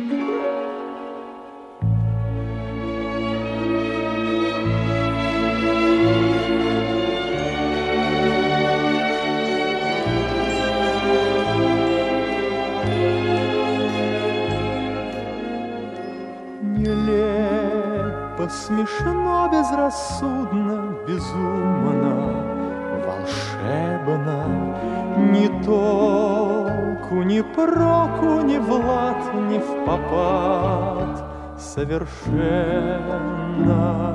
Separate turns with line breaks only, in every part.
Нелепо, смешно, безрассудно, безумно, волшебно, ни толку, ни проку, ни в лад, ни в попад, совершенно.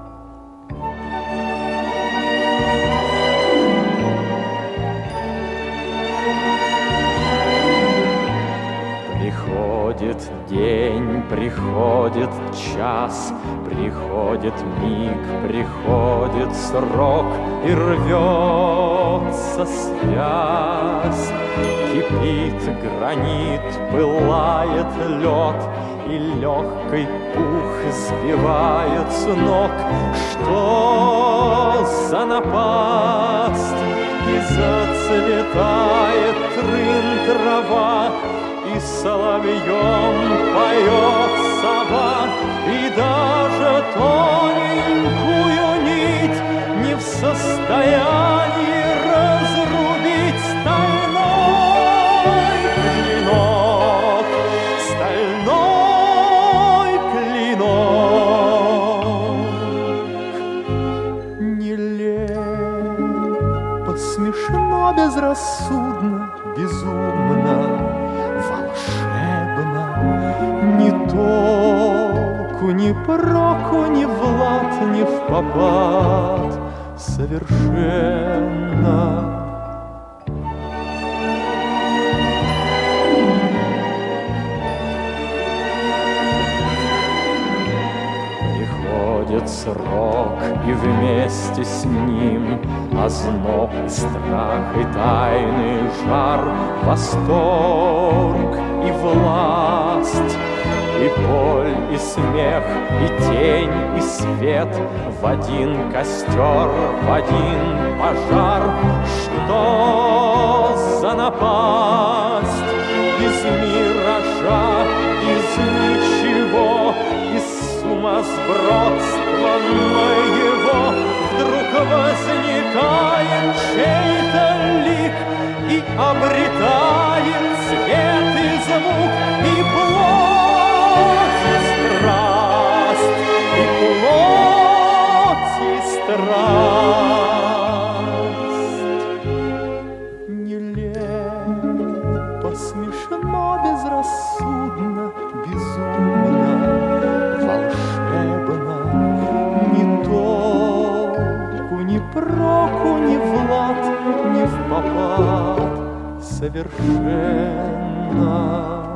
Приходит день, приходит час, приходит миг, приходит срок, и рвется связь. Кипит гранит, пылает лед, и легкий пух сбивает с ног. Что за напасть? И зацветает трын трава, и соловьем поет сова, и даже тоненькую нить не в состоянии разрубить стальной клинок, стальной клинок. Нелепо, смешно, безрассудно, безумно, волшебно, ни толку, ни проку, ни в лад, ни в попад, совершенно. Приходит срок, и вместе с ним озноб, и страх, и тайный жар, восторг и власть, и боль, и смех, и тень, и свет в один костер, в один пожар. Что за напасть? Из миража, из ничего, из сумасбродства моего вдруг возникает чей-то лик и обретает цвет и звук, и плоть, и страсть, и плоть, и страсть. Нелепо, смешно, безрассудно, безумно, волшебно, ни толку, ни проку, ни в лад, ни в попад, совершенно.